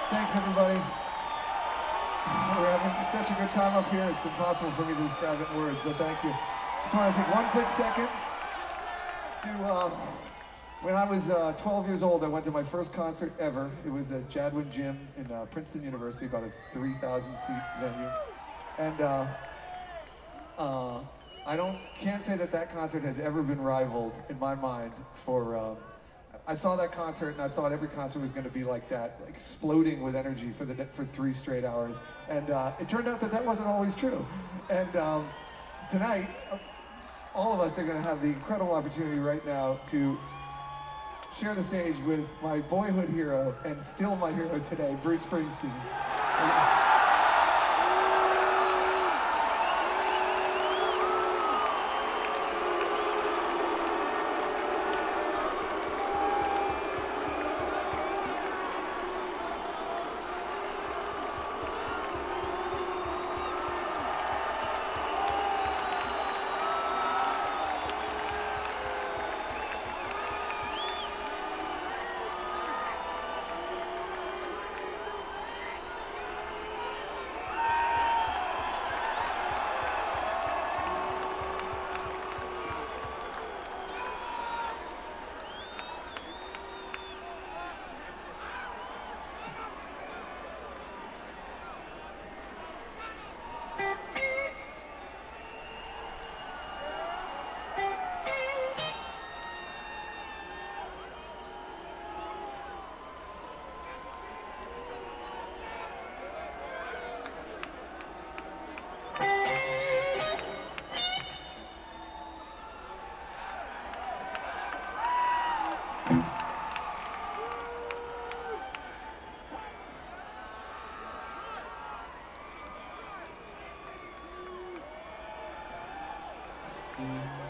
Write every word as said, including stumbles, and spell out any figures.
Thanks, everybody. We're having such a good time up here, it's impossible for me to describe it in words, so thank you. Just want to take one quick second to, um, when I was uh, twelve years old, I went to my first concert ever. It was at Jadwin Gym in uh, Princeton University, about a three thousand seat venue. And uh, uh, I don't, can't say that that concert has ever been rivaled in my mind for, um, I saw that concert and I thought every concert was going to be like that, like exploding with energy for the for three straight hours. And uh, it turned out that that wasn't always true. And um, tonight, all of us are going to have the incredible opportunity right now to share the stage with my boyhood hero and still my hero today, Bruce Springsteen. Mm-hmm.